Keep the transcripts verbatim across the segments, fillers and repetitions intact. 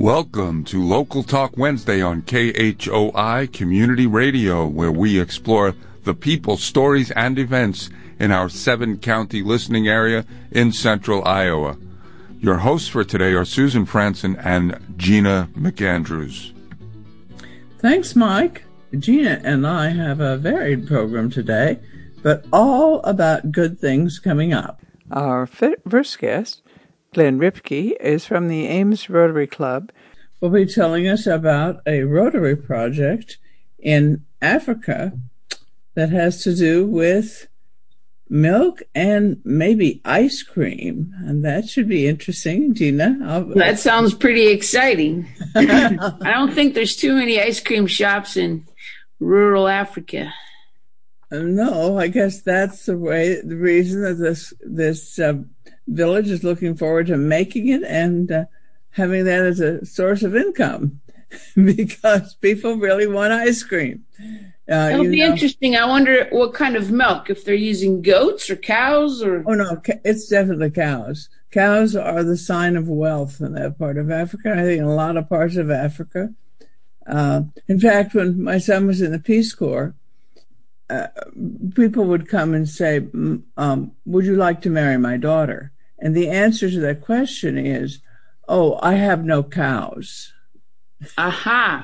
Welcome to Local Talk Wednesday on K H O I Community Radio, where we explore the people, stories, and events in our seven-county listening area in central Iowa. Your hosts for today are Susan Franson and Gina McAndrews. Thanks, Mike. Gina and I have a varied program today, but all about good things coming up. Our first guest, Glenn Ripke, is from the Ames Rotary Club. Will be telling us about a Rotary project in Africa that has to do with milk and maybe ice cream. And that should be interesting, Gina. I'll... That sounds pretty exciting. I don't think there's too many ice cream shops in rural Africa. No, I guess that's the way, the reason that this, this, uh, village is looking forward to making it and uh, having that as a source of income because people really want ice cream. Uh, That'll you be know. Interesting. I wonder what kind of milk, if they're using goats or cows or... Oh, no, it's definitely cows. Cows are the sign of wealth in that part of Africa. I think in a lot of parts of Africa. Uh, in fact, when my son was in the Peace Corps, uh, people would come and say, um, would you like to marry my daughter? And the answer to that question is, oh, I have no cows. Aha.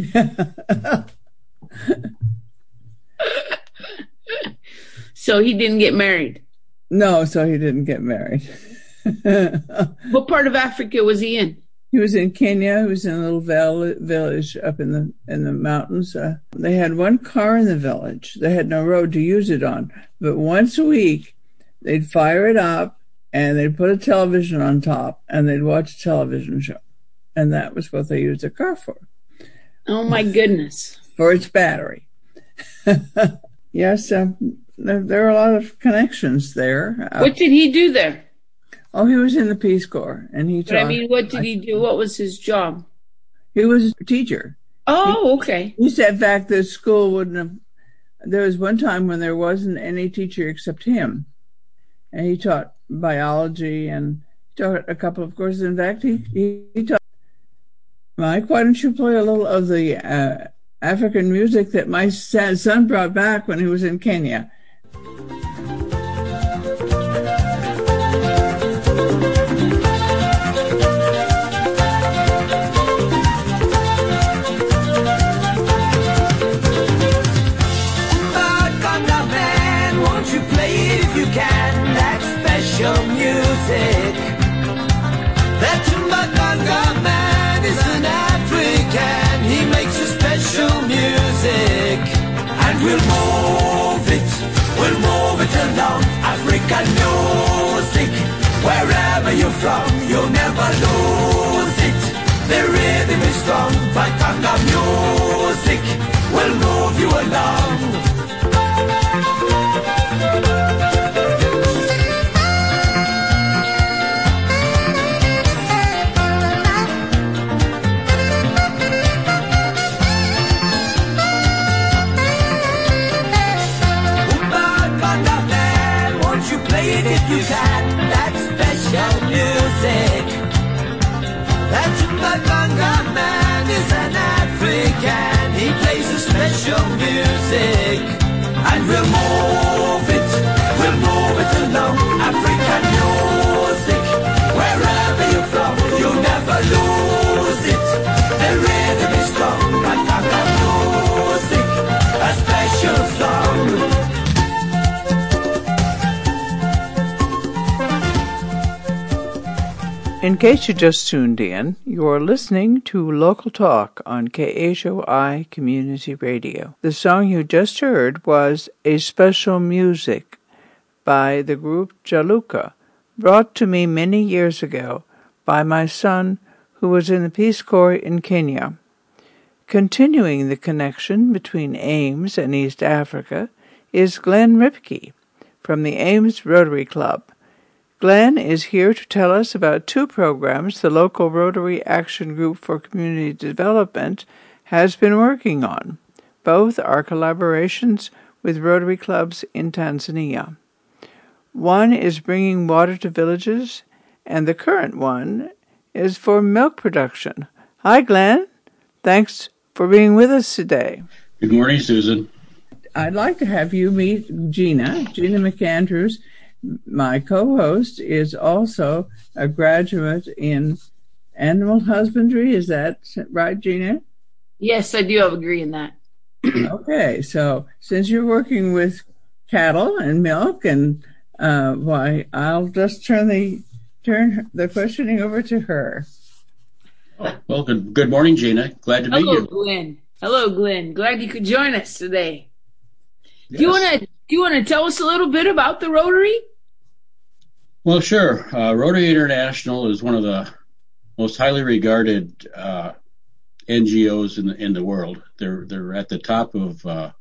So he didn't get married? No, so he didn't get married. What part of Africa was he in? He was in Kenya. He was in a little val- village up in the in the mountains. Uh, they had one car in the village. They had no road to use it on. But once a week, they'd fire it up, and they'd put a television on top, and they'd watch a television show. And that was what they used the car for. Oh, my goodness. For its battery. Yes, uh, there, there are a lot of connections there. Uh, what did he do there? Oh, he was in the Peace Corps. And he but I mean, what did he do? What was his job? He was a teacher. Oh, okay. He said back that school wouldn't have... There was one time when there wasn't any teacher except him. And he taught biology and taught a couple of courses. In fact, he, he, he taught... Mike, why don't you play a little of the uh, African music that my son brought back when he was in Kenya? Music. That Chumbaganga man is an African. He makes a special music, and we'll move it, we'll move it along. African music, wherever you're from, you'll never lose it. The rhythm is strong. Baganga music will move you along. If you can, that special music. That Chumbaganga man is an African. He plays a special music, and we'll move it, we'll move it along. African music, wherever you're from, you'll never lose it. The rhythm is strong. Baganga music, a special song. In case you just tuned in, you are listening to Local Talk on K H O I Community Radio. The song you just heard was A Special Music by the group Jaluka, brought to me many years ago by my son who was in the Peace Corps in Kenya. Continuing the connection between Ames and East Africa is Glenn Ripke from the Ames Rotary Club. Glenn is here to tell us about two programs the local Rotary Action Group for Community Development has been working on. Both are collaborations with Rotary clubs in Tanzania. One is bringing water to villages, and the current one is for milk production. Hi, Glenn. Thanks for being with us today. Good morning, Susan. I'd like to have you meet Gina, Gina McAndrews. My co-host is also a graduate in animal husbandry. Is that right, Gina? Yes, I do have agree in that. Okay, so since you're working with cattle and milk, and uh, why, I'll just turn the turn the questioning over to her. Well, good good morning, Gina. Glad to meet Hello, you. Glenn. Hello, Glenn. Glad you could join us today. Yes. Do you want to do you want to tell us a little bit about the Rotary? Well, sure. Uh, Rotary International is one of the most highly regarded uh, N G Os in the in the world. They're they're at the top of uh,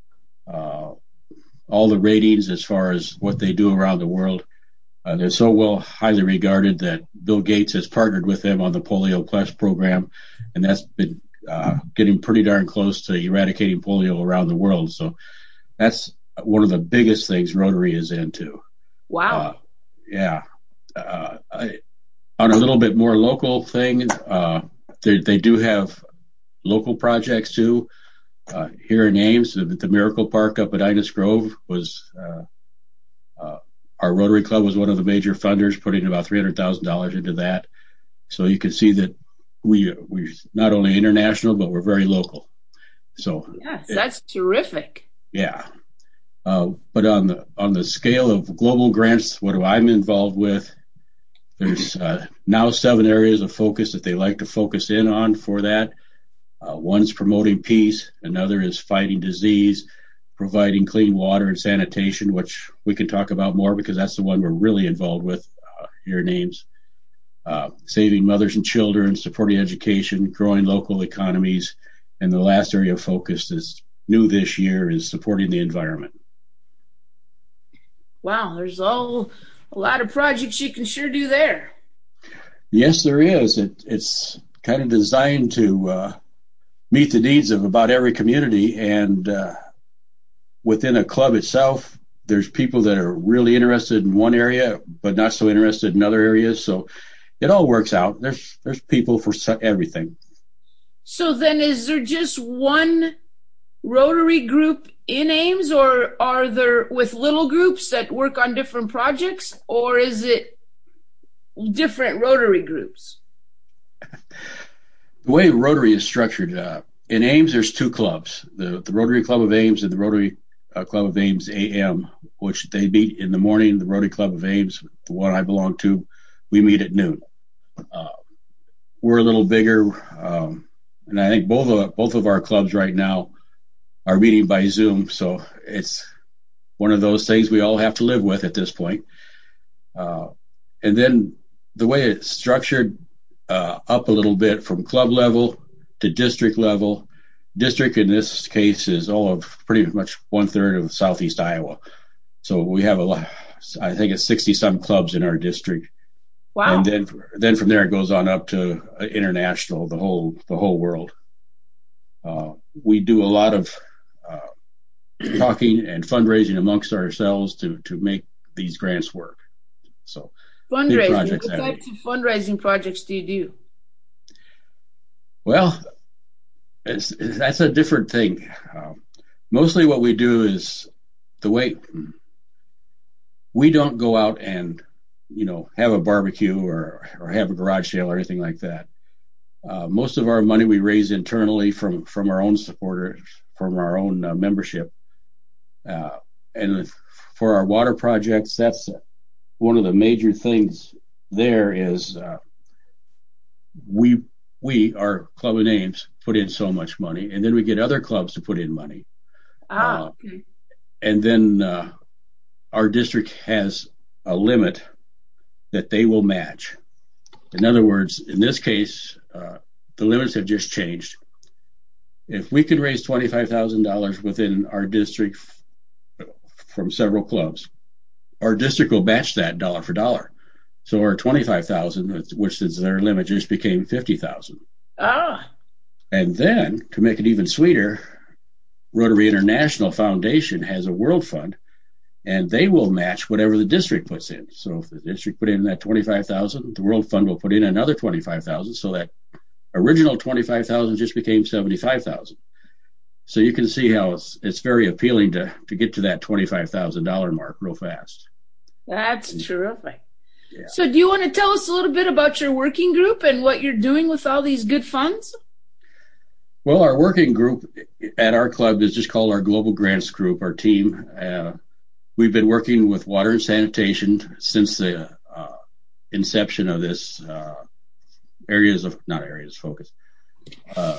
uh, all the ratings as far as what they do around the world. Uh, they're so well highly regarded that Bill Gates has partnered with them on the Polio Plus program, and that's been uh, getting pretty darn close to eradicating polio around the world. So that's one of the biggest things Rotary is into. Wow. Uh, yeah. Uh, I, on a little bit more local thing, uh, they, they do have local projects too. Uh, here in Ames, the, the Miracle Park up at Innis Grove was, uh, uh, our Rotary Club was one of the major funders, putting about three hundred thousand dollars into that. So you can see that we, we're not only international, but we're very local. So yes, that's it, terrific. Yeah. Uh, but on the, on the scale of global grants, what I'm involved with, there's uh, now seven areas of focus that they like to focus in on for that. Uh, one's promoting peace. Another is fighting disease, providing clean water and sanitation, which we can talk about more because that's the one we're really involved with uh, here in Ames. Uh, saving mothers and children, supporting education, growing local economies. And the last area of focus is new this year is supporting the environment. Wow, there's all a lot of projects you can sure do there. Yes, there is. It, it's kind of designed to uh, meet the needs of about every community, and uh, within a club itself, there's people that are really interested in one area, but not so interested in other areas. So it all works out. There's there's people for everything. So then, is there just one Rotary group in Ames, or are there with little groups that work on different projects, or is it different Rotary groups? The way Rotary is structured, uh, in Ames, there's two clubs, the, the Rotary Club of Ames and the Rotary uh, Club of Ames A M, which they meet in the morning. The Rotary Club of Ames, the one I belong to, we meet at noon. Uh, we're a little bigger, um, and I think both of, both of our clubs right now are meeting by Zoom, so it's one of those things we all have to live with at this point. Uh, and then the way it's structured uh, up a little bit from club level to district level. District in this case is all of pretty much one third of Southeast Iowa. So we have a lot, I think it's sixty some clubs in our district. Wow. And then, then from there it goes on up to international, the whole, the whole world. Uh, we do a lot of uh, talking and fundraising amongst ourselves to, to make these grants work. So fundraising, what types of fundraising projects do you do? Well, it's, it's, that's a different thing. Uh, mostly what we do is the way we don't go out and, you know, have a barbecue or, or have a garage sale or anything like that. Uh, most of our money we raise internally from, from our own supporters, from our own uh, membership. Uh, and for our water projects, that's one of the major things there is uh, we, we, our club of Ames, put in so much money, and then we get other clubs to put in money. Ah, uh, okay. And then uh, our district has a limit that they will match. In other words, in this case, uh, the limits have just changed. If we can raise twenty-five thousand dollars within our district f- from several clubs, our district will match that dollar for dollar. So our twenty-five thousand dollars, which is their limit, just became fifty thousand dollars. Ah. And then, to make it even sweeter, Rotary International Foundation has a World Fund, and they will match whatever the district puts in. So if the district put in that twenty-five thousand dollars, the World Fund will put in another twenty-five thousand dollars, so that original twenty-five thousand just became seventy-five thousand. So you can see how it's it's very appealing to to get to that twenty-five thousand dollars mark real fast. That's terrific. Yeah. So do you want to tell us a little bit about your working group and what you're doing with all these good funds? Well, our working group at our club is just called our Global Grants Group, our team. Uh, we've been working with water and sanitation since the uh, inception of this uh, areas of, not areas of focus, uh,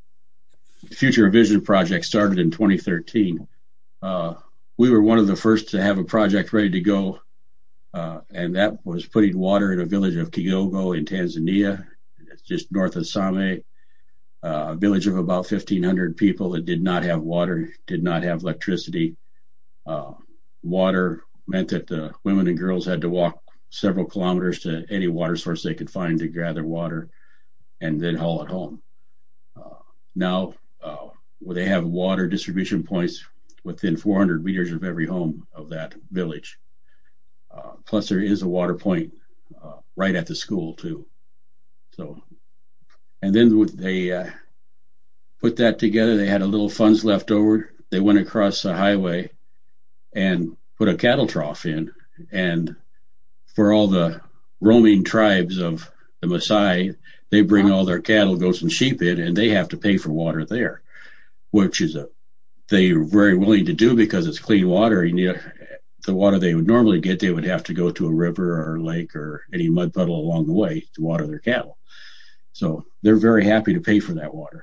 Future Vision project started in twenty thirteen. Uh, we were one of the first to have a project ready to go, uh, and that was putting water in a village of Kigogo in Tanzania. It's just north of Same, uh, a village of about fifteen hundred people that did not have water, did not have electricity. Uh, water meant that the women and girls had to walk several kilometers to any water source they could find to gather water and then haul it home. Uh, now, uh, where they have water distribution points within four hundred meters of every home of that village. Uh, plus, there is a water point uh, right at the school too. So, and then with they uh, put that together, they had a little funds left over. They went across the highway and put a cattle trough in, and for all the roaming tribes of the Maasai, they bring all their cattle, goats, and sheep in, and they have to pay for water there, which is a they're very willing to do because it's clean water. You need the water they would normally get, they would have to go to a river or a lake or any mud puddle along the way to water their cattle. So they're very happy to pay for that water.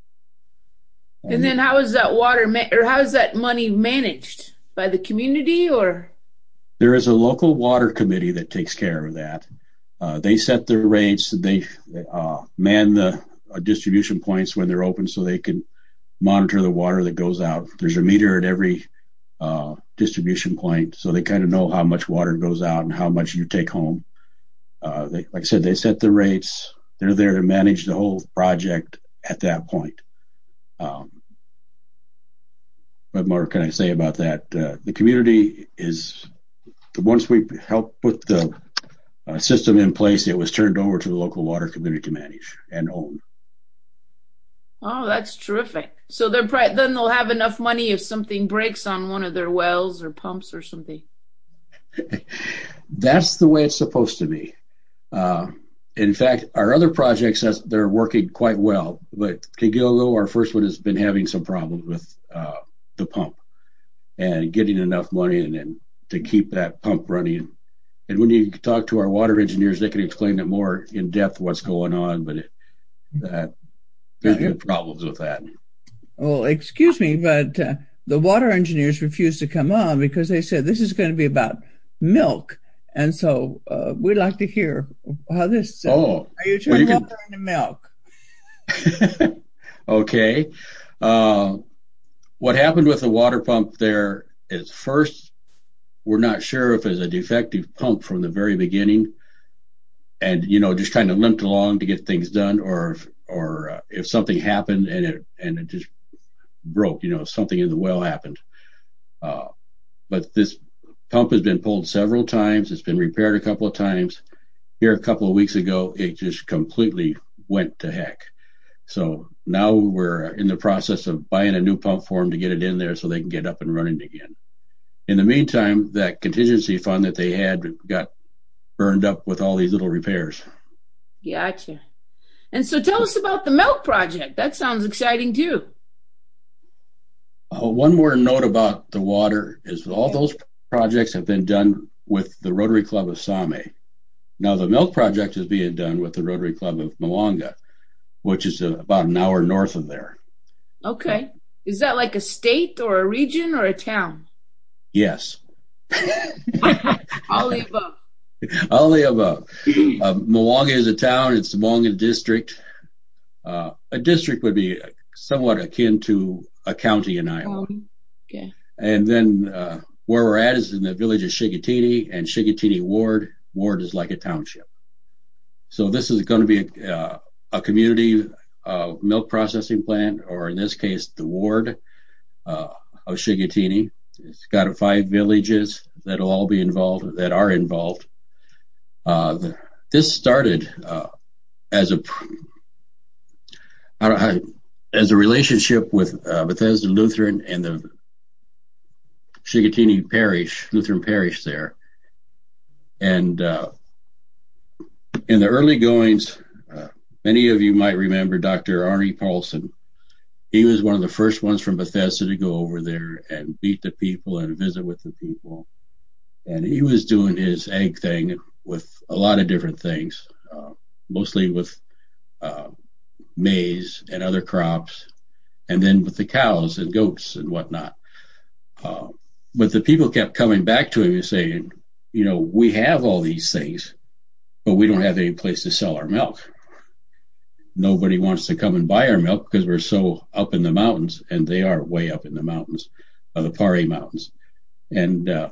And, and then how is that water ma- or how is that money managed by the community or? There is a local water committee that takes care of that. Uh, they set their rates. They uh, man the uh, distribution points when they're open so they can monitor the water that goes out. There's a meter at every uh, distribution point, so they kind of know how much water goes out and how much you take home. Uh, they, like I said, they set the rates. They're there to manage the whole project at that point. Um, what more can I say about that? Uh, the community is, once we helped put the uh, system in place, it was turned over to the local water community to manage and own. Oh, that's terrific. So they're pri- then they'll have enough money if something breaks on one of their wells or pumps or something. That's the way it's supposed to be. Uh, in fact, our other projects, they're working quite well. But Kigogo, our first one, has been having some problems with uh, the pump and getting enough money and, and to keep that pump running. And when you talk to our water engineers, they can explain it more in depth what's going on. But it, that there's been problems with that. Well, excuse me, but uh, the water engineers refused to come on because they said this is going to be about milk. And so uh, we'd like to hear how this, uh, oh, are you turning well, you water into milk? Okay. Uh, what happened with the water pump there is first, we're not sure if it's a defective pump from the very beginning and, you know, just kind of limped along to get things done, or if, or uh, if something happened and it, and it just broke, you know, something in the well happened. Uh, but this pump has been pulled several times. It's been repaired a couple of times. Here a couple of weeks ago, it just completely went to heck. So now we're in the process of buying a new pump for them to get it in there so they can get up and running again. In the meantime, that contingency fund that they had got burned up with all these little repairs. Gotcha. And so tell us about the milk project. That sounds exciting too. Uh, one more note about the water is all those projects have been done with the Rotary Club of Same. Now the milk project is being done with the Rotary Club of Mwanga, which is uh, about an hour north of there. Okay. Is that like a state or a region or a town? Yes. All the above. All the above. Uh, Mwanga is a town. It's the Mwanga district. Uh, a district would be somewhat akin to a county in Iowa. Um, okay. And then uh, where we're at is in the village of Shigatini and Shigatini Ward. Ward is like a township. So this is going to be a, uh, a community uh, milk processing plant, or in this case, the ward uh, of Shigatini. It's got five villages that'll all be involved, that are involved. Uh, the, this started uh, as a I, I, as a relationship with uh, Bethesda Lutheran and the Chicoutimi Parish, Lutheran Parish there. And uh, in the early goings, uh, many of you might remember Doctor Arnie Paulson. He was one of the first ones from Bethesda to go over there and meet the people and visit with the people. And he was doing his egg thing with a lot of different things, uh, mostly with uh, maize and other crops, and then with the cows and goats and whatnot. Uh, but the people kept coming back to him and saying, you know, we have all these things, but we don't have any place to sell our milk. Nobody wants to come and buy our milk because we're so up in the mountains, and they are way up in the mountains, uh, the Pare Mountains. And uh,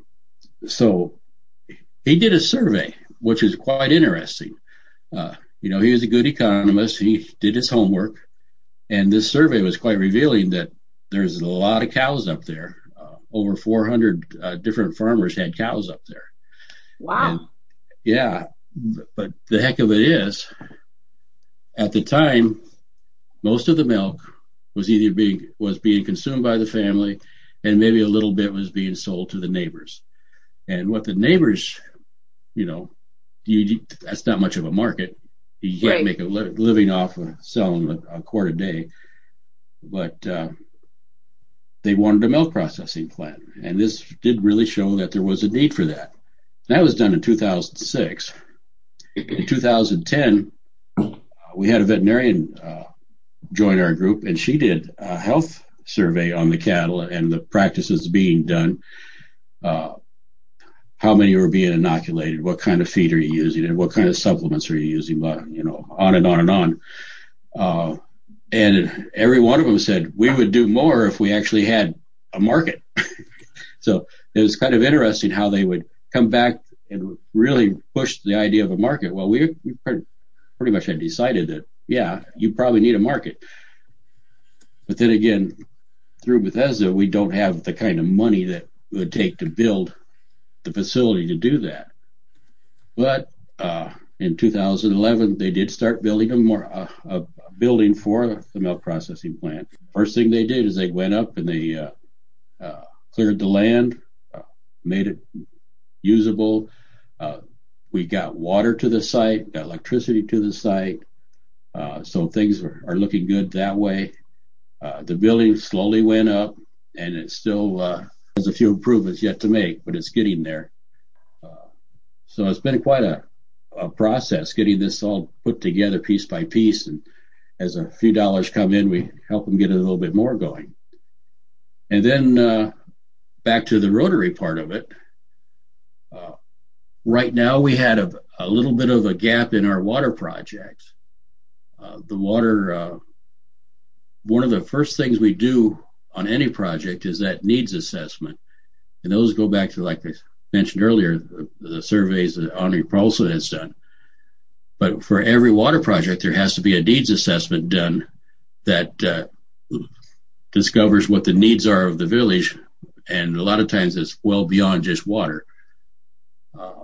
so he did a survey, which is quite interesting. Uh, you know, he was a good economist. He did his homework. And this survey was quite revealing that there's a lot of cows up there. Uh, over four hundred uh, different farmers had cows up there. Wow. And, yeah. But the heck of it is, at the time, most of the milk was either being was being consumed by the family, and maybe a little bit was being sold to the neighbors. And what the neighbors, you know, you, that's not much of a market. You can't right. make a li- living off of selling a, a quart a day. But uh, they wanted a milk processing plant. And this did really show that there was a need for that. That was done in two thousand six. In two thousand ten, uh, we had a veterinarian uh, join our group, and she did a health survey on the cattle and the practices being done. Uh, how many were being inoculated, what kind of feed are you using, and what kind of supplements are you using, you know, on and on and on. Uh, and every one of them said, we would do more if we actually had a market. So it was kind of interesting how they would come back and really push the idea of a market. Well, we, we pretty much had decided that, yeah, you probably need a market. But then again, through Bethesda, we don't have the kind of money that it would take to build the facility to do that. But uh, in two thousand eleven, they did start building a, more, uh, a, a building for the milk processing plant. First thing they did is they went up and they uh, uh, cleared the land, uh, made it usable. Uh, we got water to the site, got electricity to the site. Uh, so things are, are looking good that way. Uh, the building slowly went up, and it still uh, has a few improvements yet to make, but it's getting there. Uh, so it's been quite a, a process getting this all put together piece by piece. And as a few dollars come in, we help them get a little bit more going. And then uh, back to the Rotary part of it. Uh, right now, we had a, a little bit of a gap in our water project. Uh, the water, uh, one of the first things we do on any project is that needs assessment. And those go back to, like I mentioned earlier, the, the surveys that Arnie Paulson has done. But for every water project, there has to be a needs assessment done that uh, discovers what the needs are of the village. And a lot of times it's well beyond just water. Uh,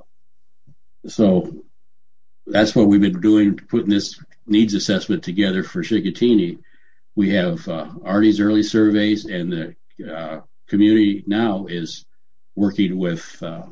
so that's what we've been doing, putting this needs assessment together for Chicoutimi. We have uh, Arnie's early surveys, and the uh, community now is working with uh,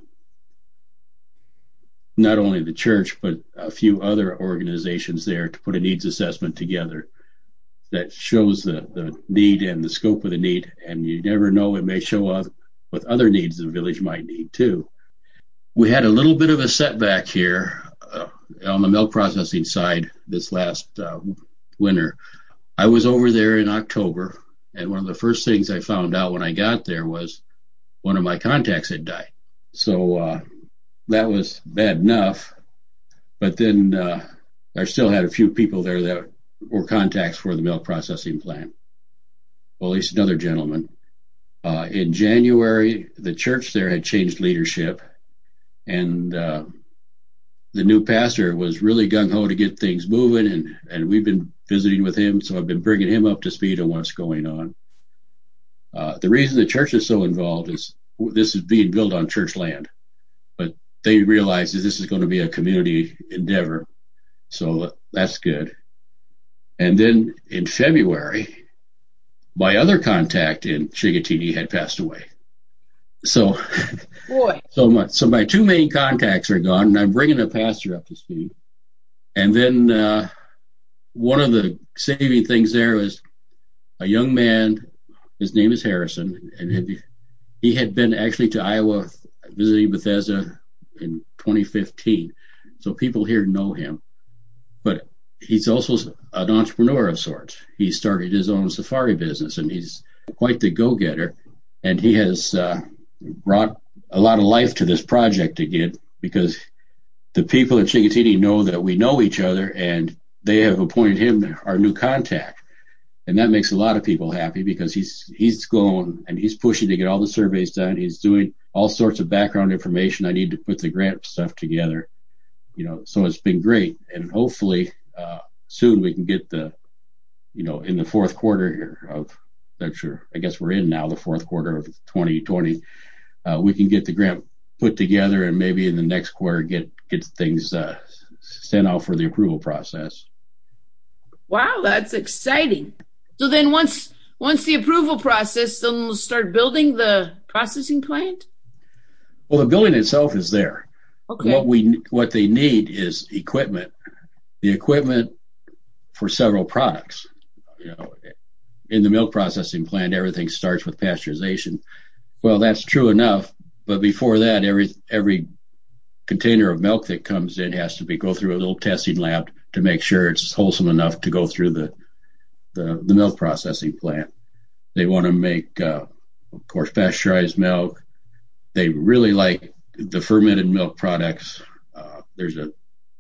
not only the church, but a few other organizations there to put a needs assessment together that shows the, the need and the scope of the need. And you never know, it may show up with other needs the village might need too. We had a little bit of a setback here uh, on the milk processing side this last uh, winter. I was over there in October, and one of the first things I found out when I got there was one of my contacts had died. So uh, that was bad enough. But then uh, I still had a few people there that were contacts for the milk processing plant. Well, at least another gentleman. Uh, in January, the church there had changed leadership, and uh, the new pastor was really gung-ho to get things moving, and, and we've been visiting with him, so I've been bringing him up to speed on what's going on. Uh, the reason the church is so involved is this is being built on church land, but they realize that this is going to be a community endeavor, so that's good. And then in February, my other contact in Chicoutimi had passed away. So, Boy. so my so my two main contacts are gone, and I'm bringing the pastor up to speed. And then uh, one of the saving things there was a young man. His name is Harrison, and he had been actually to Iowa visiting Bethesda in twenty fifteen. So people here know him, but he's also an entrepreneur of sorts. He started his own safari business, and he's quite the go-getter. And he has uh, brought a lot of life to this project again, because the people in Chicoutimi know that we know each other, and they have appointed him our new contact. And that makes a lot of people happy, because he's he's going and he's pushing to get all the surveys done. He's doing all sorts of background information. I need to put the grant stuff together, you know. So it's been great, and hopefully uh, soon we can get the, you know, in the fourth quarter here of that. Sure, I guess we're in now the fourth quarter of twenty twenty. Uh, we can get the grant put together, and maybe in the next quarter get get things uh, sent out for the approval process. Wow, that's exciting. So then once once the approval process, then we'll start building the processing plant? Well, the building itself is there. Okay. What we what they need is equipment. The equipment for several products. You know, in the milk processing plant, everything starts with pasteurization. Well, that's true enough, but before that, every every container of milk that comes in has to be go through a little testing lab to make sure it's wholesome enough to go through the the, the milk processing plant. They want to make, uh, of course, pasteurized milk. They really like the fermented milk products. Uh, there's a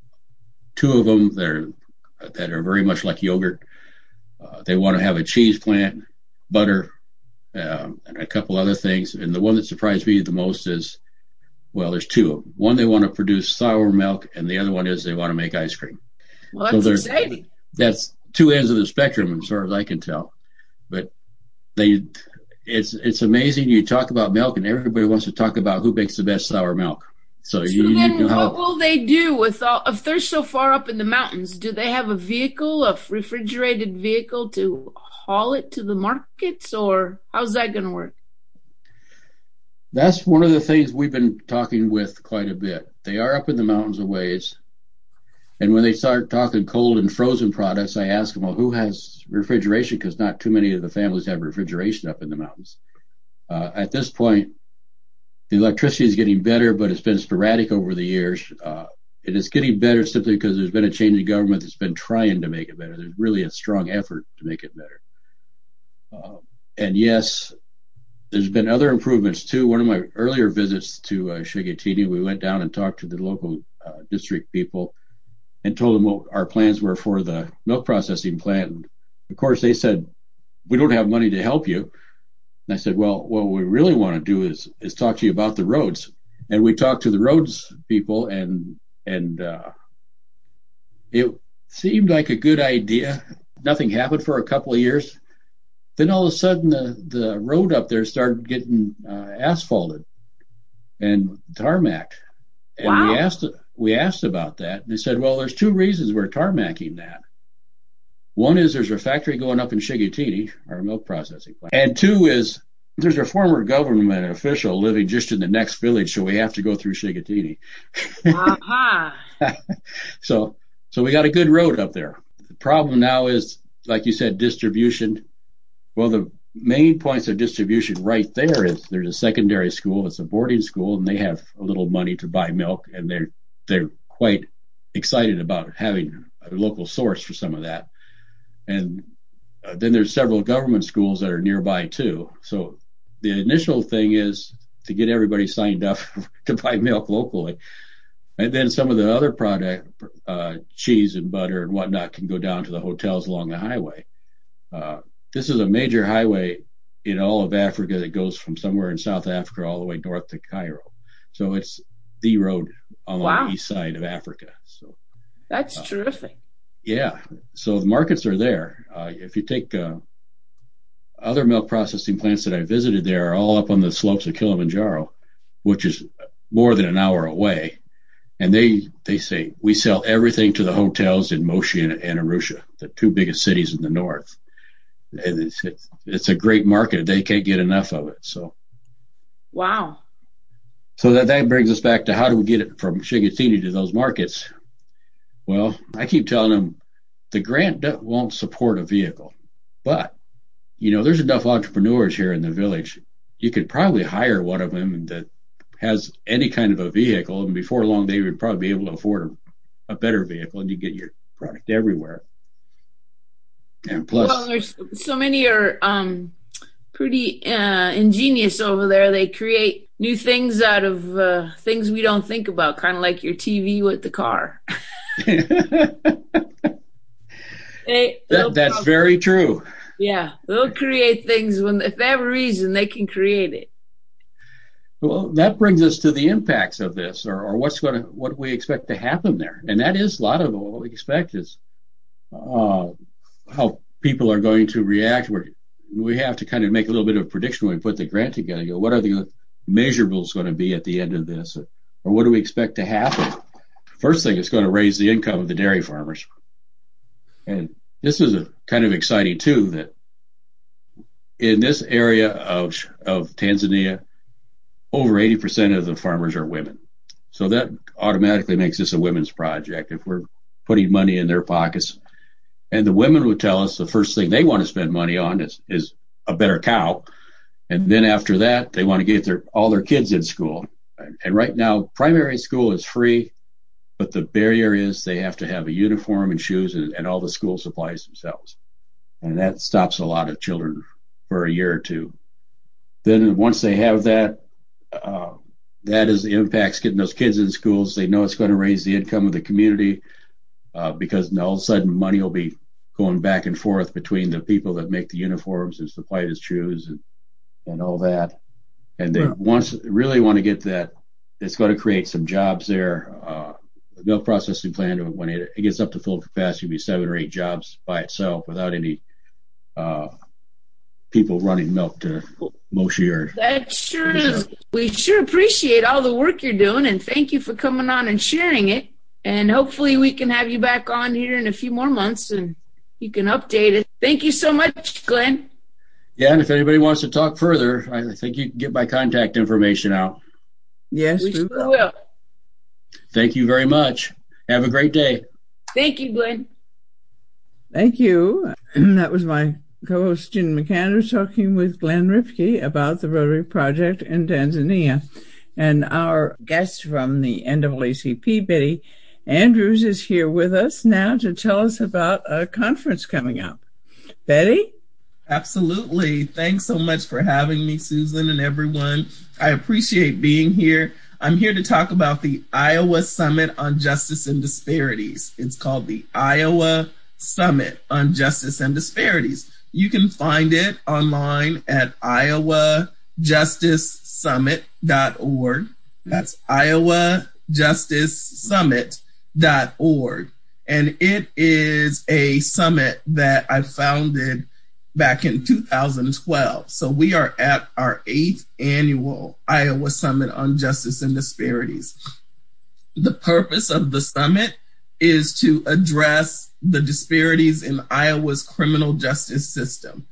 two of them that are that are very much like yogurt. Uh, they want to have a cheese plant, butter, uh, and a couple other things. And the one that surprised me the most is, well, there's two of them. One, they want to produce sour milk, and the other one is they want to make ice cream. Well, that's so exciting. That's two ends of the spectrum, as far as I can tell. But they, it's it's amazing. You talk about milk, and everybody wants to talk about who makes the best sour milk. So, so you, then you know how, what will they do with all, if they're so far up in the mountains, do they have a vehicle, a refrigerated vehicle to haul it to the markets, or how's that going to work? That's one of the things we've been talking with quite a bit. They are up in the mountains a ways. And when they start talking cold and frozen products, I ask them, well, who has refrigeration? Because not too many of the families have refrigeration up in the mountains. Uh, at this point, the electricity is getting better, but it's been sporadic over the years. Uh, it is getting better simply because there's been a change in government that's been trying to make it better. There's really a strong effort to make it better. Uh, and yes, there's been other improvements too. One of my earlier visits to uh, Chicoutimi, we went down and talked to the local uh, district people and told them what our plans were for the milk processing plant. And of course, they said, we don't have money to help you. And I said, well, what we really want to do is is talk to you about the roads. And we talked to the roads people, and and uh, it seemed like a good idea. Nothing happened for a couple of years. Then all of a sudden, the, the road up there started getting uh, asphalted and tarmacked. And wow. we asked we asked about that. And they said, well, there's two reasons we're tarmacking that. One is there's a factory going up in Chicoutimi, our milk processing plant. And two is there's a former government official living just in the next village, so we have to go through Chicoutimi. Uh-huh. so, so we got a good road up there. The problem now is, like you said, distribution. Well, the main points of distribution right there is there's a secondary school, it's a boarding school, and they have a little money to buy milk, and they're they're quite excited about having a local source for some of that. And uh, then there's several government schools that are nearby too. So the initial thing is to get everybody signed up to buy milk locally. And then some of the other product, uh, cheese and butter and whatnot, can go down to the hotels along the highway. Uh, this is a major highway in all of Africa that goes from somewhere in South Africa all the way north to Cairo. So it's the road along wow. the east side of Africa. So that's uh, terrific. Yeah. So the markets are there. Uh, if you take uh, other milk processing plants that I visited there are all up on the slopes of Kilimanjaro, which is more than an hour away. And they, they say, we sell everything to the hotels in Moshi and, and Arusha, the two biggest cities in the north. And it's, it's, it's a great market. They can't get enough of it. So, wow. So that, that brings us back to how do we get it from Chicoutimi to those markets? Well, I keep telling them the grant won't support a vehicle, but, you know, there's enough entrepreneurs here in the village. You could probably hire one of them that has any kind of a vehicle, and before long they would probably be able to afford a, a better vehicle, and you get your product everywhere. And plus, well, there's so many are um, pretty uh, ingenious over there. They create new things out of uh, things we don't think about, kind of like your T V with the car. they, that, that's probably, very true. Yeah, they'll create things when if they have a reason, they can create it. Well, that brings us to the impacts of this, or, or what's going to, what we expect to happen there, and that is a lot of what we expect is uh, how people are going to react. We're, we have to kind of make a little bit of a prediction when we put the grant together. Go, what are the measurables going to be at the end of this, or, or what do we expect to happen? First thing, it's going to raise the income of the dairy farmers, and this is a kind of exciting too. That in this area of of Tanzania, over eighty percent of the farmers are women. So that automatically makes this a women's project if we're putting money in their pockets. And the women would tell us the first thing they want to spend money on is, is a better cow. And then after that, they want to get their all their kids in school. And right now, primary school is free, but the barrier is they have to have a uniform and shoes and, and all the school supplies themselves. And that stops a lot of children for a year or two. Then once they have that, Uh, that is the impacts getting those kids in schools. They know it's going to raise the income of the community uh, because all of a sudden money will be going back and forth between the people that make the uniforms and supply the shoes and, and all that. And they yeah. want, really want to get that. It's going to create some jobs there. Uh, the milk processing plant, when it, it gets up to full capacity, will be seven or eight jobs by itself without any uh, people running milk to Moshi or that sure is. We sure appreciate all the work you're doing, and thank you for coming on and sharing it. And hopefully we can have you back on here in a few more months and you can update it. Thank you so much, Glenn. Yeah, and if anybody wants to talk further, I think you can get my contact information out. Yes, we, we sure will. will. Thank you very much. Have a great day. Thank you, Glenn. Thank you. That was my co-host Jen McAndrews talking with Glenn Ripke about the Rotary Project in Tanzania. And our guest from the N double A C P, Betty Andrews, is here with us now to tell us about a conference coming up. Betty? Absolutely. Thanks so much for having me, Susan, and everyone. I appreciate being here. I'm here to talk about the Iowa Summit on Justice and Disparities. It's called the Iowa Summit on Justice and Disparities. You can find it online at iowa justice summit dot org. That's iowa justice summit dot org. And it is a summit that I founded back in two thousand twelve. So we are at our eighth annual Iowa Summit on Justice and Disparities. The purpose of the summit is to address the disparities in Iowa's criminal justice system.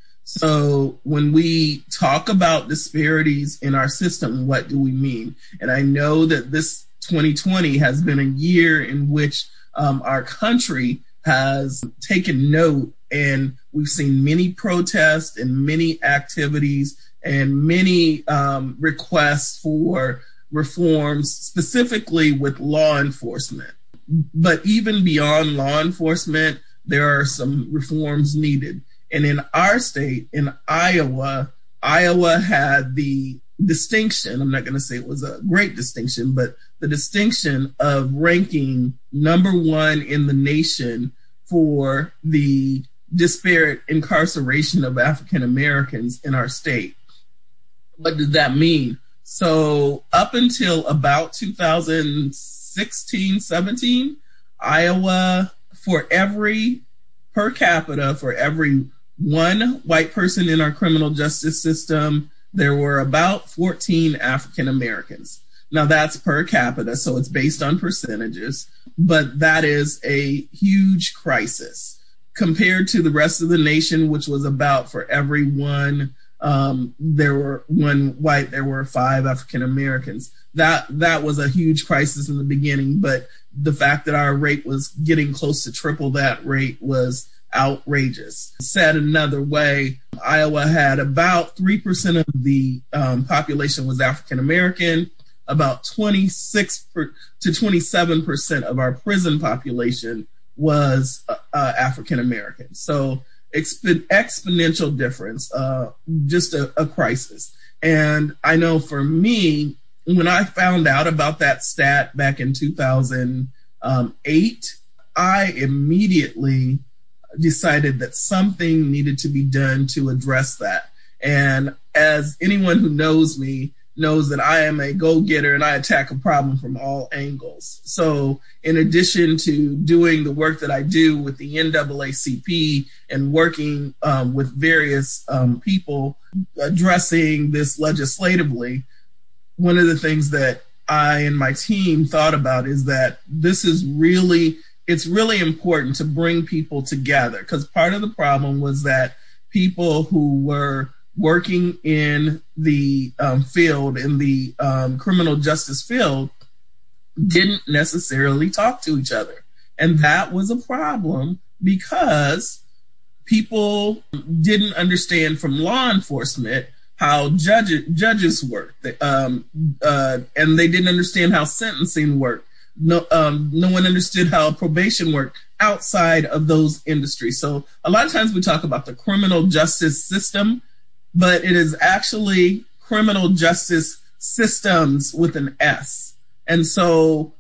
So when we talk about disparities in our system, what do we mean? And I know that this twenty twenty has been a year in which um, our country has taken note, and we've seen many protests and many activities and many um, requests for reforms, specifically with law enforcement. But even beyond law enforcement, there are some reforms needed. And in our state, in Iowa, Iowa had the distinction, I'm not going to say it was a great distinction, but the distinction of ranking number one in the nation for the disparate incarceration of African Americans in our state. What did that mean? So up until about two thousand sixteen, seventeen, Iowa, for every per capita, for every one white person in our criminal justice system, there were about fourteen African Americans. Now that's per capita, so it's based on percentages, but that is a huge crisis compared to the rest of the nation, which was about for every one, um, there were one white, there were five African Americans. That that was a huge crisis in the beginning, but the fact that our rate was getting close to triple that rate was outrageous. Said another way, Iowa had about three percent of the um, population was African American. About twenty-six to twenty-seven percent of our prison population was uh, uh, African American. So exp- exponential difference, uh, just a, a crisis. And I know for me, when I found out about that stat back in two thousand eight, I immediately decided that something needed to be done to address that. And as anyone who knows me knows that I am a go-getter and I attack a problem from all angles. So in addition to doing the work that I do with the N double A C P and working um, with various um, people addressing this legislatively, one of the things that I and my team thought about is that this is really, it's really important to bring people together, because part of the problem was that people who were working in the um, field, in the um, criminal justice field, didn't necessarily talk to each other. And that was a problem because people didn't understand from law enforcement how judge, judges work, um, uh, and they didn't understand how sentencing worked. No, um, no one understood how probation worked outside of those industries. So a lot of times we talk about the criminal justice system, but it is actually criminal justice systems with an S. And so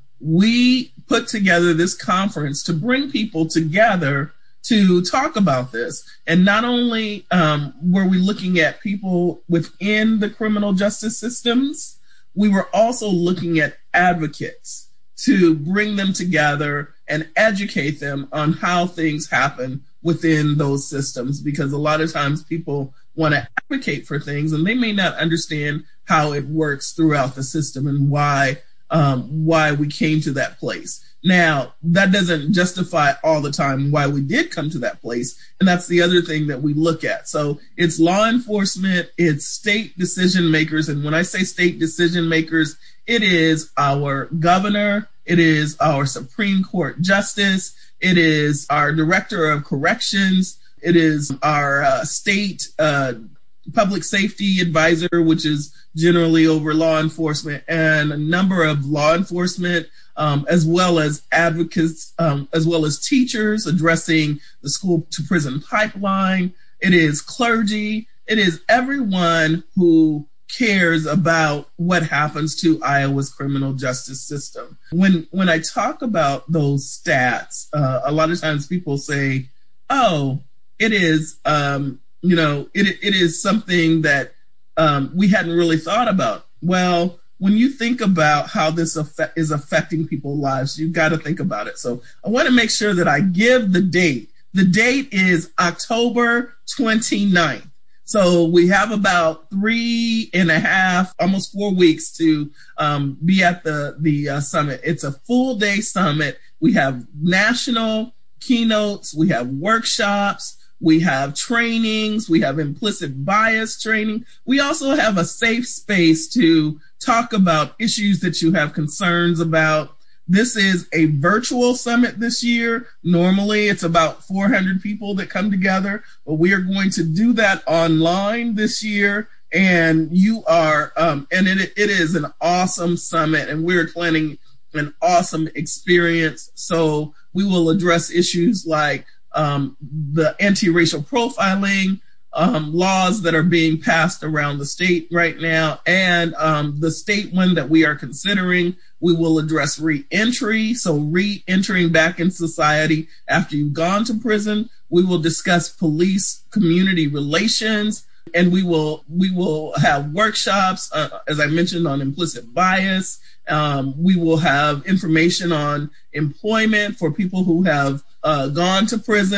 we put together this conference to bring people together to talk about this. And not only um, were we looking at people within the criminal justice systems, we were also looking at advocates to bring them together and educate them on how things happen within those systems, because a lot of times people want to advocate for things and they may not understand how it works throughout the system and why um, why we came to that place. Now, that doesn't justify all the time why we did come to that place, and that's the other thing that we look at. So it's law enforcement, it's state decision makers, and when I say state decision makers, it is our governor, it is our Supreme Court justice, it is our director of corrections, it is our uh, state uh, public safety advisor, which is generally over law enforcement, and a number of law enforcement, um, as well as advocates, um, as well as teachers addressing the school to prison pipeline. It is clergy. It is everyone who cares about what happens to Iowa's criminal justice system. When when I talk about those stats, uh, a lot of times people say, "Oh, it is, um, you know, it it is something that um, we hadn't really thought about." Well, when you think about how this effect is affecting people's lives, you've got to think about it. So I want to make sure that I give the date. The date is October twenty-ninth. So we have about three and a half, almost four weeks to um, be at the, the uh, summit. It's a full day summit. We have national keynotes. We have workshops. We have trainings. We have implicit bias training. We also have a safe space to talk about issues that you have concerns about. This is a virtual summit this year. Normally it's about four hundred people that come together, but we are going to do that online this year. And you are, um, and it, it is an awesome summit, and we're planning an awesome experience. So we will address issues like um, the anti-racial profiling, um, laws that are being passed around the state right now, and um, the state one that we are considering. We will address re-entry, so re-entering back in society after you've gone to prison. We will discuss police community relations, and we will we will have workshops, uh, as I mentioned, on implicit bias. Um, we will have information on employment for people who have uh, gone to prison.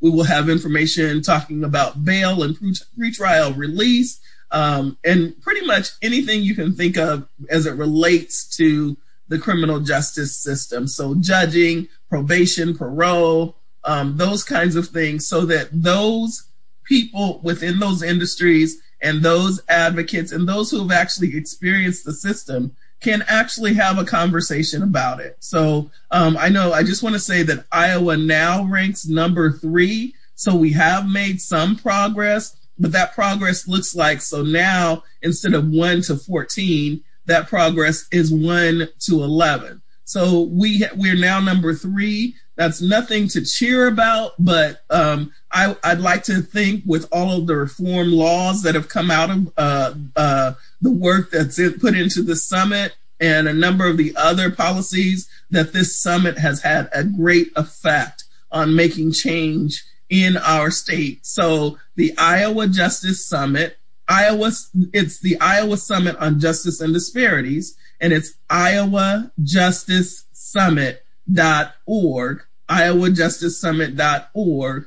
We will have information talking about bail and pretrial release, um, and pretty much anything you can think of as it relates to the criminal justice system. So judging, probation, parole, um, those kinds of things, so that those people within those industries and those advocates and those who have actually experienced the system can actually have a conversation about it. So um, I know I just want to say that Iowa now ranks number three. So we have made some progress, but that progress looks like, so now instead of one to fourteen, that progress is one to eleven. So we, we're now number three. That's nothing to cheer about, but um, I, I'd like to think with all of the reform laws that have come out of uh, uh, the work that's in, put into the summit and a number of the other policies, that this summit has had a great effect on making change in our state. So the Iowa Justice Summit, Iowa, it's the Iowa Summit on Justice and Disparities, and it's iowa justice summit dot org, iowa justice summit dot org,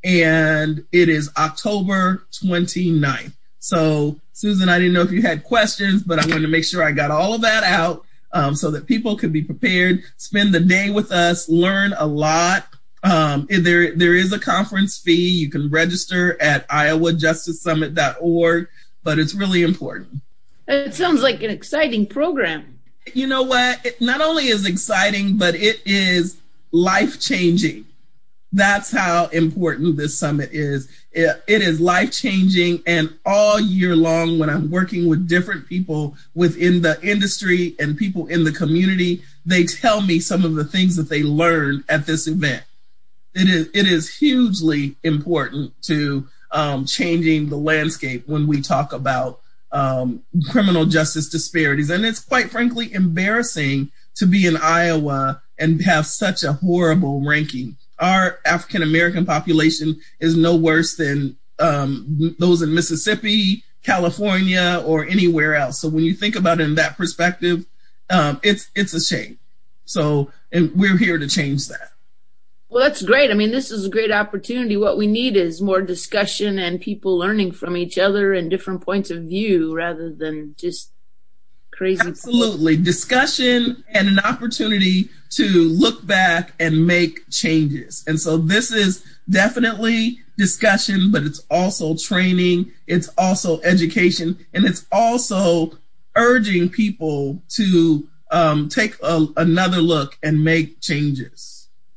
and it is October twenty-ninth. So, Susan, I didn't know if you had questions, but I wanted to make sure I got all of that out um, so that people could be prepared, spend the day with us, learn a lot. Um, there, there is a conference fee. You can register at iowa justice summit dot org, but it's really important. It sounds like an exciting program. You know what? It not only is exciting, but it is life-changing. That's how important this summit is. It, it is life-changing, and all year long when I'm working with different people within the industry and people in the community, they tell me some of the things that they learned at this event. It is, it is hugely important to um, changing the landscape when we talk about um, criminal justice disparities. And it's quite frankly embarrassing to be in Iowa and have such a horrible ranking. Our African American population is no worse than um, those in Mississippi, California, or anywhere else. So when you think about it in that perspective, um, it's it's a shame. So, and we're here to change that. Well, that's great. I mean, this is a great opportunity. What we need is more discussion and people learning from each other and different points of view rather than just crazy. Absolutely. People. Discussion and an opportunity to look back and make changes. And so this is definitely discussion, but it's also training. It's also education. And it's also urging people to um, take a, another look and make changes.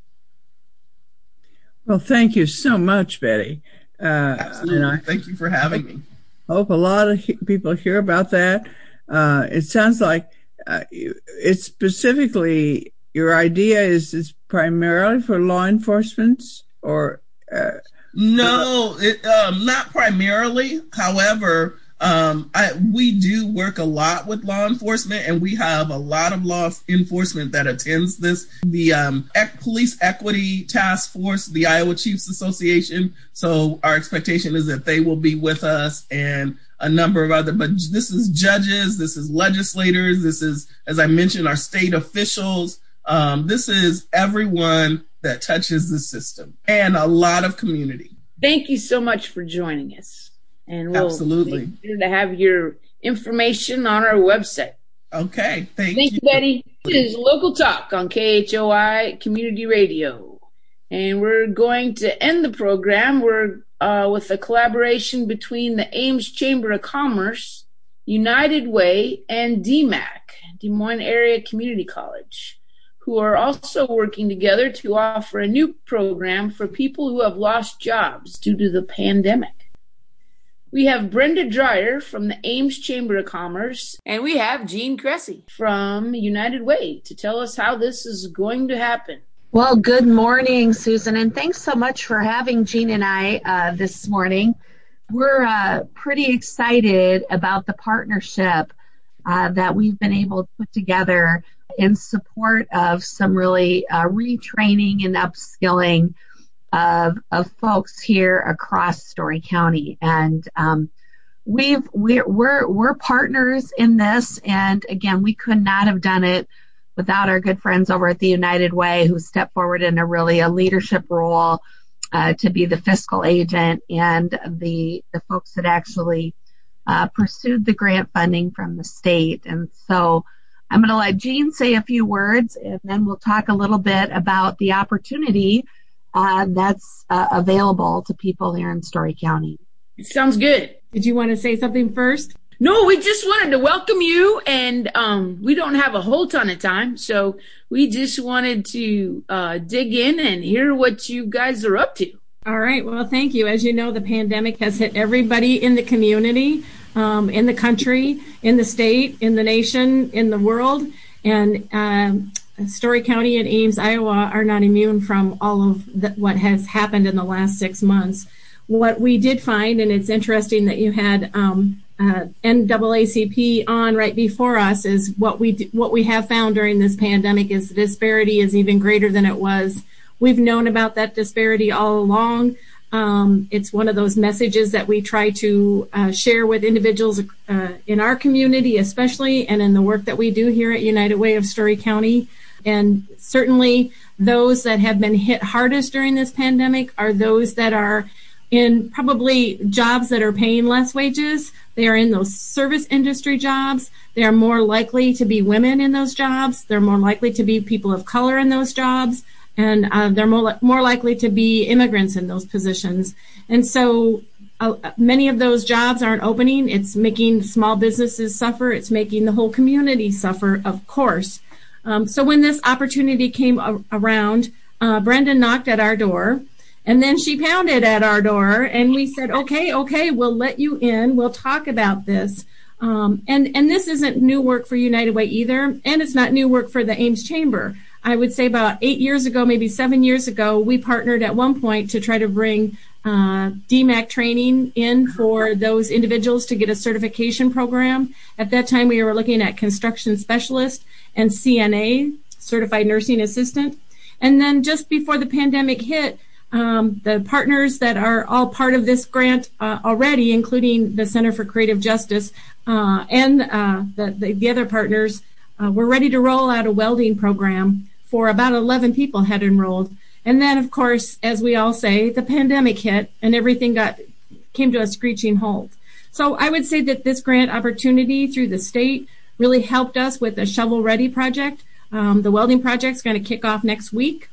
Well, thank you so much, Betty. Uh, Absolutely. And I thank you for having me. Hope a lot of he- people hear about that. Uh, it sounds like uh, it's specifically, your idea is, is primarily for law enforcement or? Uh, no, it, um, not primarily. However, um, I, we do work a lot with law enforcement, and we have a lot of law enforcement that attends this. The um, ec- Police Equity Task Force, the Iowa Chiefs Association. So our expectation is that they will be with us, and a number of other, but this is judges, this is legislators, this is, as I mentioned, our state officials. Um, this is everyone that touches the system, and a lot of community. Thank you so much for joining us. And we'll Absolutely. make sure to have your information on our website. Okay, thank, thank you. you, Betty. This is Local Talk on K H O I Community Radio. And we're going to end the program. We're uh, with a collaboration between the Ames Chamber of Commerce, United Way, and D MAC, Des Moines Area Community College, who are also working together to offer a new program for people who have lost jobs due to the pandemic. We have Brenda Dreyer from the Ames Chamber of Commerce, and we have Jean Cressy from United Way to tell us how this is going to happen. Well, good morning, Susan, and thanks so much for having Jean and I uh, this morning. We're uh, pretty excited about the partnership uh, that we've been able to put together in support of some really uh, retraining and upskilling of of folks here across Story County, and um, we've we're we're we're partners in this. And again, we could not have done it without our good friends over at the United Way, who stepped forward in a really a leadership role uh, to be the fiscal agent and the the folks that actually uh, pursued the grant funding from the state. And so I'm going to let Jean say a few words, and then we'll talk a little bit about the opportunity uh, that's uh, available to people here in Story County. Sounds good. Did you want to say something first? No, we just wanted to welcome you, and um, we don't have a whole ton of time, so we just wanted to uh, dig in and hear what you guys are up to. All right. Well, thank you. As you know, the pandemic has hit everybody in the community, um, in the country, in the state, in the nation, in the world, and um, Story County and Ames, Iowa are not immune from all of the, what has happened in the last six months. What we did find, and it's interesting that you had um, uh, N double A C P on right before us, is what we d- what we have found during this pandemic is the disparity is even greater than it was. We've known about that disparity all along. Um, it's one of those messages that we try to uh, share with individuals uh, in our community, especially, and in the work that we do here at United Way of Story County. And certainly those that have been hit hardest during this pandemic are those that are in probably jobs that are paying less wages. They are in those service industry jobs. They are more likely to be women in those jobs. They're more likely to be people of color in those jobs. And uh, they're more, more likely to be immigrants in those positions. And so uh, many of those jobs aren't opening. It's making small businesses suffer. It's making the whole community suffer, of course. Um, so when this opportunity came a- around, uh, Brenda knocked at our door. And then she pounded at our door, and we said, okay, okay, we'll let you in. We'll talk about this. Um, and, and this isn't new work for United Way either, and it's not new work for the Ames Chamber. I would say about eight years ago, maybe seven years ago, we partnered at one point to try to bring uh, D MAC training in for those individuals to get a certification program. At that time, we were looking at construction specialist and C N A, certified nursing assistant. And then just before the pandemic hit, Um, the partners that are all part of this grant uh, already, including the Center for Creative Justice uh, and uh, the, the, the other partners, uh, were ready to roll out a welding program for about eleven people had enrolled. And then, of course, as we all say, the pandemic hit and everything got came to a screeching halt. So I would say that this grant opportunity through the state really helped us with the Shovel Ready project. Um, the welding project is going to kick off next week.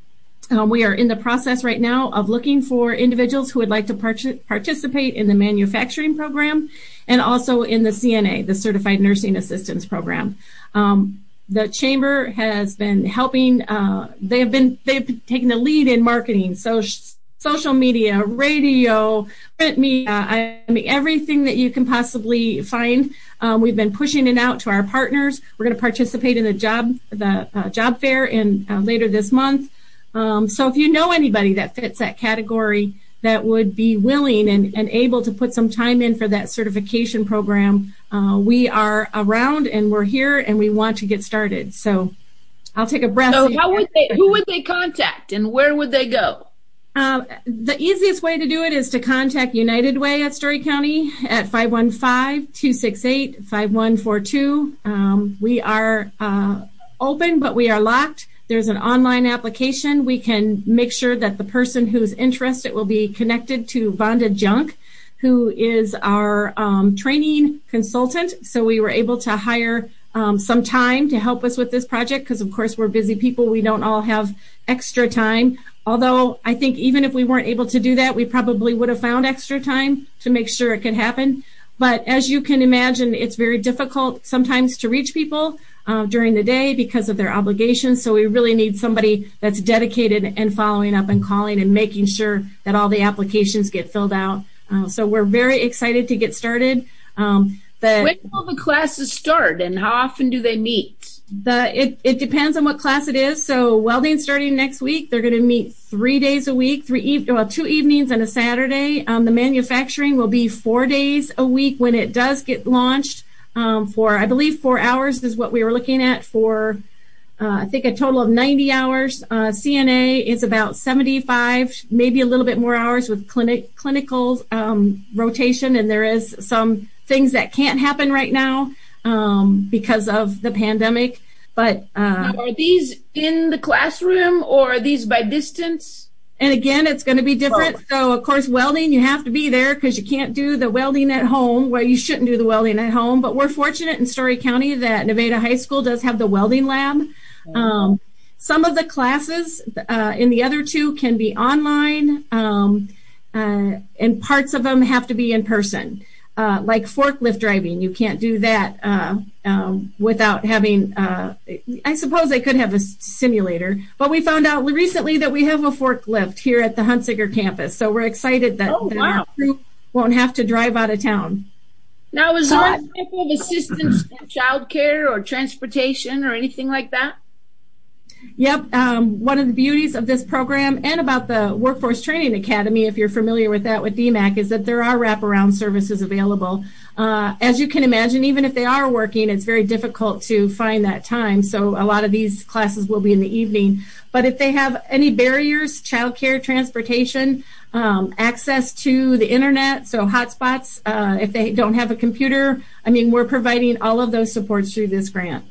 Um, we are in the process right now of looking for individuals who would like to part- participate in the manufacturing program and also in the C N A, the Certified Nursing Assistance Program. Um, the Chamber has been helping, uh, they have been, they've taken the lead in marketing, so social media, radio, print media, I mean, everything that you can possibly find. Um, we've been pushing it out to our partners. We're going to participate in the job, the uh, job fair in uh, later this month. Um, so if you know anybody that fits that category that would be willing and, and able to put some time in for that certification program, uh, we are around and we're here and we want to get started. So I'll take a breath. So how would they, who would they contact and where would they go? Uh, the easiest way to do it is to contact United Way at Story County at five one five, two six eight, five one four two. Um, we are uh, open, but we are locked. There's an online application. We can make sure that the person who's interested will be connected to Vonda Junk, who is our um, training consultant. So we were able to hire um, some time to help us with this project because, of course, we're busy people. We don't all have extra time. Although I think even if we weren't able to do that, we probably would have found extra time to make sure it could happen. But as you can imagine, it's very difficult sometimes to reach people Uh, during the day because of their obligations. So we really need somebody that's dedicated and following up and calling and making sure that all the applications get filled out. Uh, so we're very excited to get started. Um, the, when will the classes start and how often do they meet? The, it, it depends on what class it is. So welding starting next week, they're going to meet three days a week, three e- well, two evenings and a Saturday. Um, the manufacturing will be four days a week when it does get launched. Um, for, I believe, four hours is what we were looking at for, uh, I think, a total of ninety hours. Uh, C N A is about seventy-five, maybe a little bit more hours with clinic, clinical um, rotation. And there is some things that can't happen right now um, because of the pandemic. But uh, now, are these in the classroom or are these by distance? And again, it's going to be different. So, of course, welding, you have to be there because you can't do the welding at home. Well, you shouldn't do the welding at home. But we're fortunate in Story County that Nevada High School does have the welding lab. Um, some of the classes uh, in the other two can be online, um, uh, and parts of them have to be in person. Uh, like forklift driving, you can't do that uh, um, without having, uh, I suppose they could have a simulator, but we found out recently that we have a forklift here at the Huntsicker campus. So we're excited that, oh, that wow. our crew won't have to drive out of town. Now, is there any type of assistance in childcare or transportation or anything like that? Yep. Um, one of the beauties of this program and about the Workforce Training Academy, if you're familiar with that with D MAC, is that there are wraparound services available. Uh, as you can imagine, even if they are working, it's very difficult to find that time. So a lot of these classes will be in the evening. But if they have any barriers, childcare, transportation, um, access to the internet, so hotspots, uh, if they don't have a computer, I mean, we're providing all of those supports through this grant.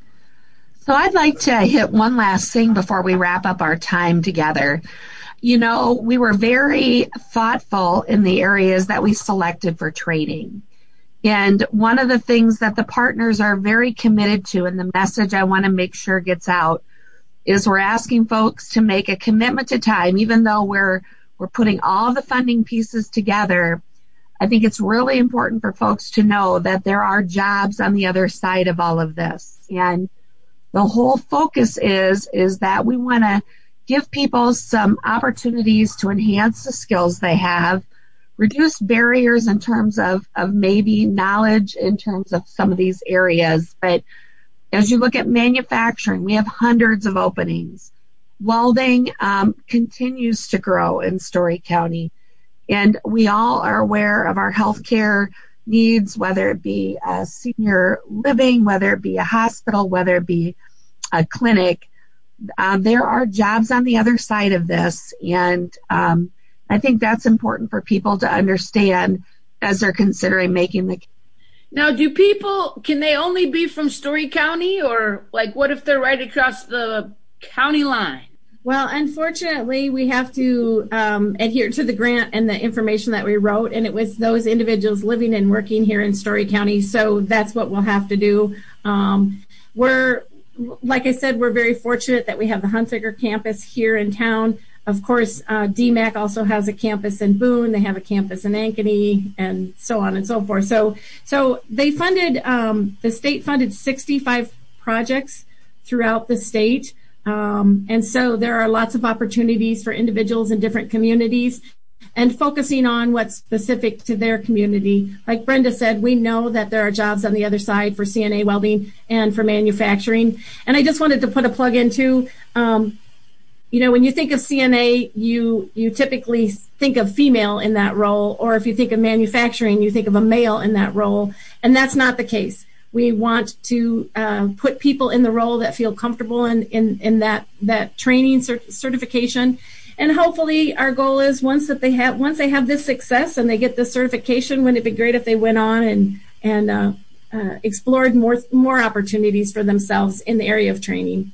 So I'd like to hit one last thing before we wrap up our time together. You know, we were very thoughtful in the areas that we selected for training. And one of the things that the partners are very committed to, and the message I want to make sure gets out, is we're asking folks to make a commitment to time, even though we're we're putting all the funding pieces together. I think it's really important for folks to know that there are jobs on the other side of all of this. And the whole focus is, is that we want to give people some opportunities to enhance the skills they have, reduce barriers in terms of, of maybe knowledge in terms of some of these areas. But as you look at manufacturing, we have hundreds of openings. Welding um, continues to grow in Story County. And we all are aware of our healthcare needs, whether it be a senior living, whether it be a hospital, whether it be a clinic. Uh, there are jobs on the other side of this, and um, I think that's important for people to understand as they're considering making the. Now, do people, can they only be from Story County, or like what if they're right across the county line? Well, unfortunately, we have to um, adhere to the grant and the information that we wrote, and it was those individuals living and working here in Story County, so that's what we'll have to do. Um, we're, like I said, we're very fortunate that we have the Huntsicker campus here in town. Of course, uh, D MAC also has a campus in Boone. They have a campus in Ankeny, and so on and so forth. So, so they funded, um, the state funded sixty-five projects throughout the state. Um, and so there are lots of opportunities for individuals in different communities and focusing on what's specific to their community. Like Brenda said, we know that there are jobs on the other side for C N A welding and for manufacturing. And I just wanted to put a plug in too. Um, you know, when you think of C N A, you, you typically think of female in that role, or if you think of manufacturing, you think of a male in that role. And that's not the case. We want to uh, put people in the role that feel comfortable in, in, in that, that training cert- certification. And hopefully our goal is once that they have, once they have this success and they get this certification, wouldn't it be great if they went on and, and uh, uh, explored more, more opportunities for themselves in the area of training?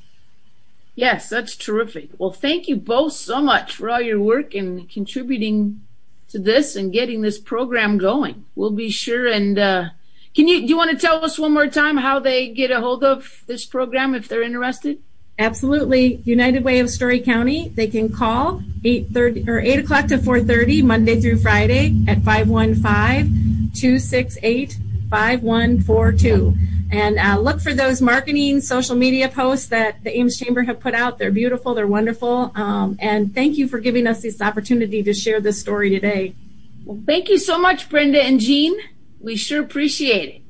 Yes, that's terrific. Well, thank you both so much for all your work and contributing to this and getting this program going. We'll be sure and, uh, Can you, do you want to tell us one more time how they get a hold of this program if they're interested? Absolutely. United Way of Story County. They can call eight thirty or eight o'clock to four thirty Monday through Friday at five one five, two six eight, five one four two. And uh, look for those marketing social media posts that the Ames Chamber have put out. They're beautiful. They're wonderful. Um, and thank you for giving us this opportunity to share this story today. Well, thank you so much, Brenda and Jean. We sure appreciate it.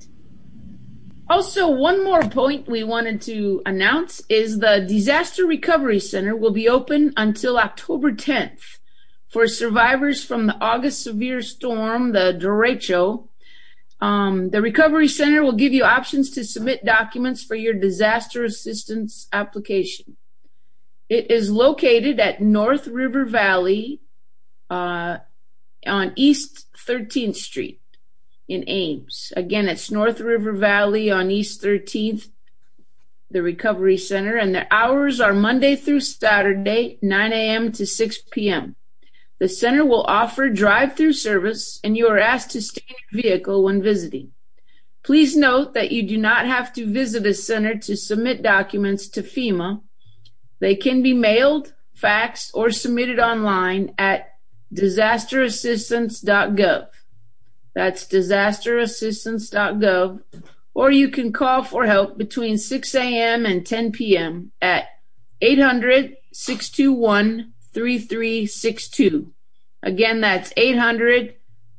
Also, one more point we wanted to announce is the Disaster Recovery Center will be open until October tenth for survivors from the August severe storm, the derecho. Um, the Recovery Center will give you options to submit documents for your disaster assistance application. It is located at North River Valley uh, on East thirteenth Street. In Ames. Again, it's North River Valley on East thirteenth the Recovery Center, and their hours are Monday through Saturday, nine a.m. to six p.m. The center will offer drive-through service, and you are asked to stay in your vehicle when visiting. Please note that you do not have to visit a center to submit documents to FEMA. They can be mailed, faxed, or submitted online at disaster assistance dot gov. That's disaster assistance dot gov. Or you can call for help between six a.m. and ten p.m. at eight hundred, six two one, three three six two. Again, that's eight hundred,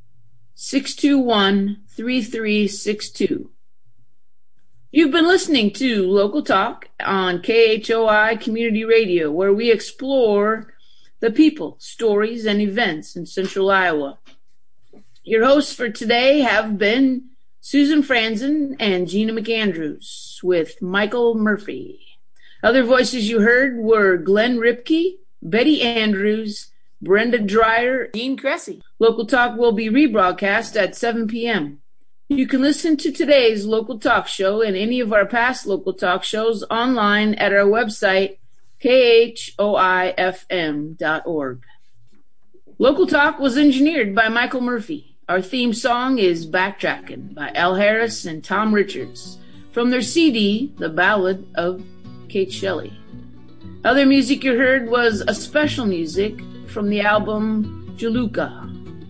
six two one, three three six two. You've been listening to Local Talk on K H O I Community Radio, where we explore the people, stories, and events in Central Iowa. Your hosts for today have been Susan Franzen and Gina McAndrews with Michael Murphy. Other voices you heard were Glenn Ripke, Betty Andrews, Brenda Dreyer, Dean Cressy. Local Talk will be rebroadcast at seven p.m. You can listen to today's Local Talk show and any of our past Local Talk shows online at our website, K H O I F M dot org. Local Talk was engineered by Michael Murphy. Our theme song is Backtrackin' by Al Harris and Tom Richards from their C D, The Ballad of Kate Shelley. Other music you heard was a special music from the album Jaluka.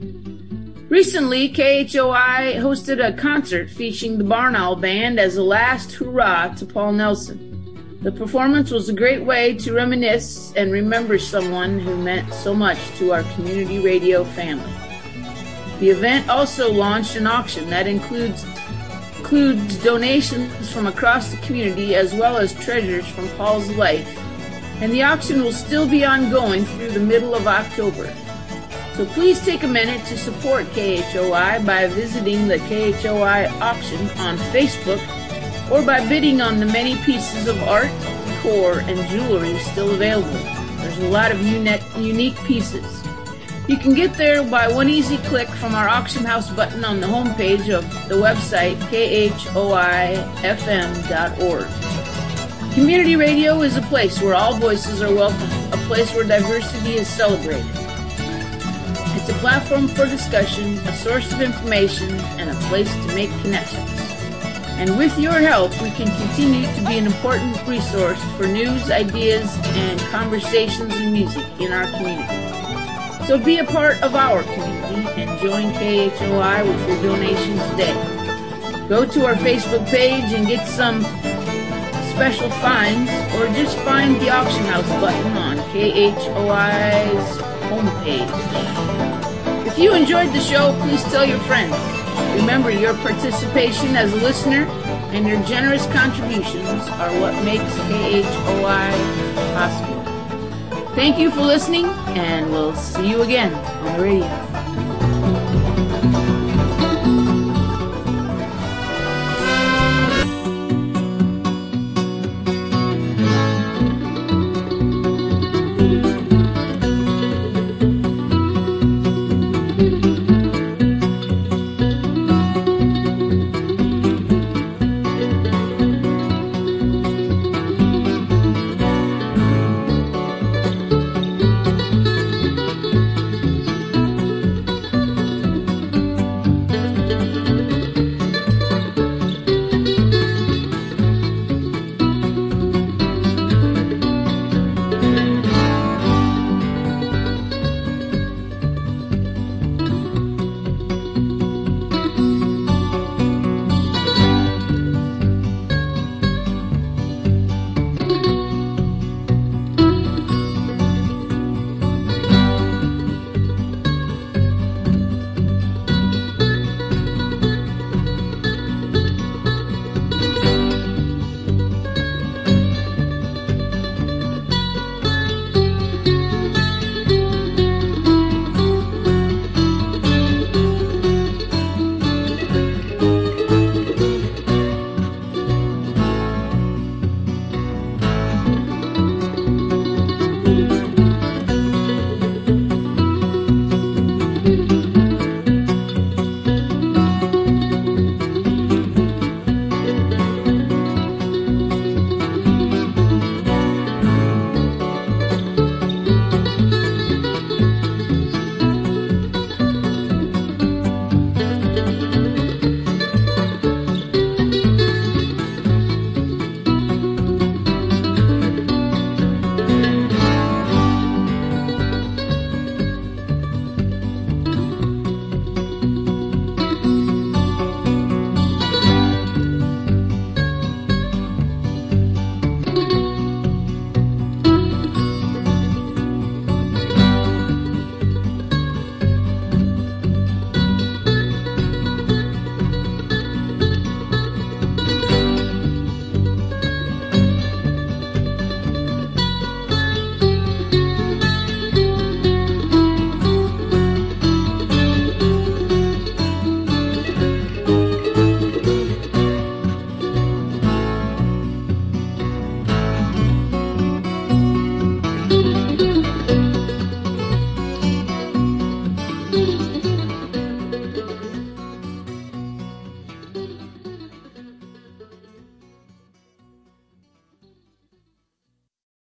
Recently, K H O I hosted a concert featuring the Barn Owl Band as a last hurrah to Paul Nelson. The performance was a great way to reminisce and remember someone who meant so much to our community radio family. The event also launched an auction that includes includes donations from across the community as well as treasures from Paul's life, and the auction will still be ongoing through the middle of October. So please take a minute to support K H O I by visiting the K H O I auction on Facebook or by bidding on the many pieces of art, decor, and jewelry still available. There's a lot of unique, unique pieces. You can get there by one easy click from our auction house button on the homepage of the website K H O I F M dot org. Community radio is a place where all voices are welcome, a place where diversity is celebrated. It's a platform for discussion, a source of information, and a place to make connections. And with your help, we can continue to be an important resource for news, ideas, and conversations and music in our community. So be a part of our community and join K H O I with your donation today. Go to our Facebook page and get some special finds, or just find the auction house button on K H O I's homepage. If you enjoyed the show, please tell your friends. Remember, your participation as a listener and your generous contributions are what makes K H O I possible. Thank you for listening, and we'll see you again on the radio.